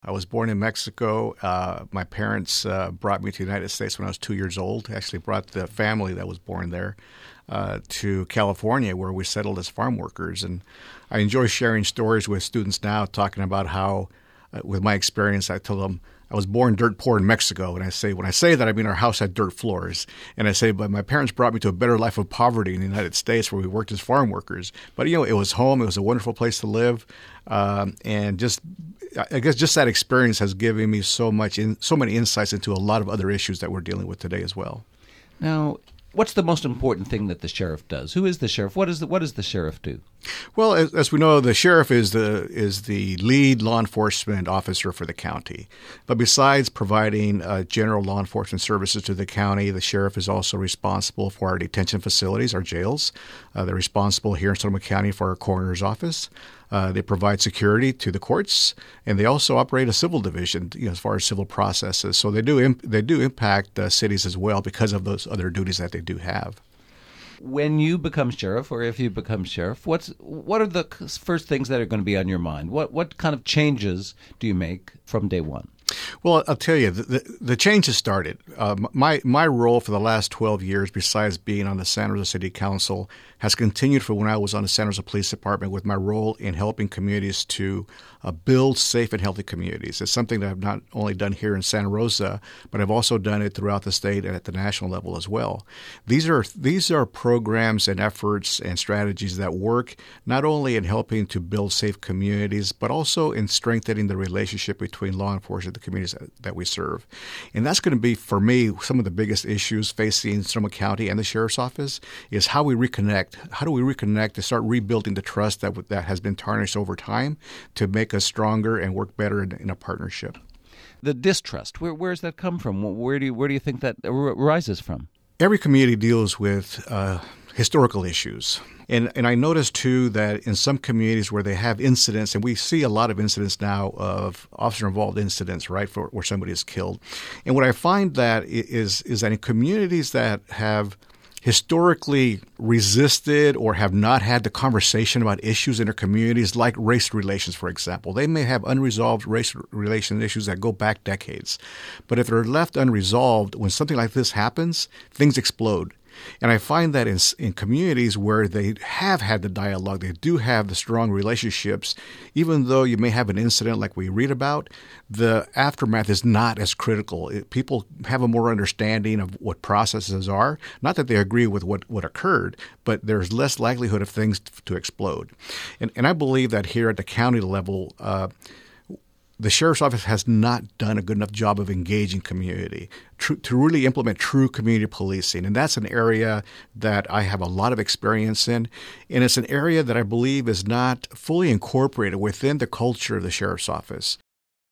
I was born in Mexico. My parents brought me to the United States when I was 2 years old. Actually brought the family that was born there to California, where we settled as farm workers. And I enjoy sharing stories with students now, talking about how, with my experience, I tell them I was born dirt poor in Mexico. And when I say that, I mean our house had dirt floors. And I say, but my parents brought me to a better life of poverty in the United States where we worked as farm workers. But, it was home. It was a wonderful place to live. And I guess just that experience has given me so many insights into a lot of other issues that we're dealing with today as well. Now, what's the most important thing that the sheriff does? Who is the sheriff? What does the sheriff do? Well, as we know, the sheriff is the lead law enforcement officer for the county. But besides providing general law enforcement services to the county, the sheriff is also responsible for our detention facilities, our jails. They're responsible here in Sonoma County for our coroner's office. They provide security to the courts, and they also operate a civil division, as far as civil processes. So they do impact cities as well because of those other duties that they do have. When you become sheriff, or if you become sheriff, what are the first things that are going to be on your mind? What kind of changes do you make from day one? Well, I'll tell you, the change has started. My role for the last 12 years, besides being on the Santa Rosa City Council, has continued from when I was on the Santa Rosa Police Department with my role in helping communities to build safe and healthy communities. It's something that I've not only done here in Santa Rosa, but I've also done it throughout the state and at the national level as well. These are programs and efforts and strategies that work not only in helping to build safe communities, but also in strengthening the relationship between law enforcement and the communities that we serve. And that's going to be, for me, some of the biggest issues facing Sonoma County and the Sheriff's Office is how we reconnect. How do we reconnect to start rebuilding the trust that has been tarnished over time to make us stronger and work better in a partnership? The distrust, where does that come from? Where do you think that arises from? Every community deals with historical issues. And I noticed, too, that in some communities where they have incidents, and we see a lot of incidents now of officer-involved incidents, right, where somebody is killed. And what I find that is that in communities that have historically resisted or have not had the conversation about issues in their communities, like race relations, for example. They may have unresolved race relation issues that go back decades. But if they're left unresolved, when something like this happens, things explode. And I find that in communities where they have had the dialogue, they do have the strong relationships, even though you may have an incident like we read about, the aftermath is not as critical. People have a more understanding of what processes are. Not that they agree with what occurred, but there's less likelihood of things to explode. And I believe that here at the county level, the Sheriff's Office has not done a good enough job of engaging community to really implement true community policing. And that's an area that I have a lot of experience in. And it's an area that I believe is not fully incorporated within the culture of the Sheriff's Office.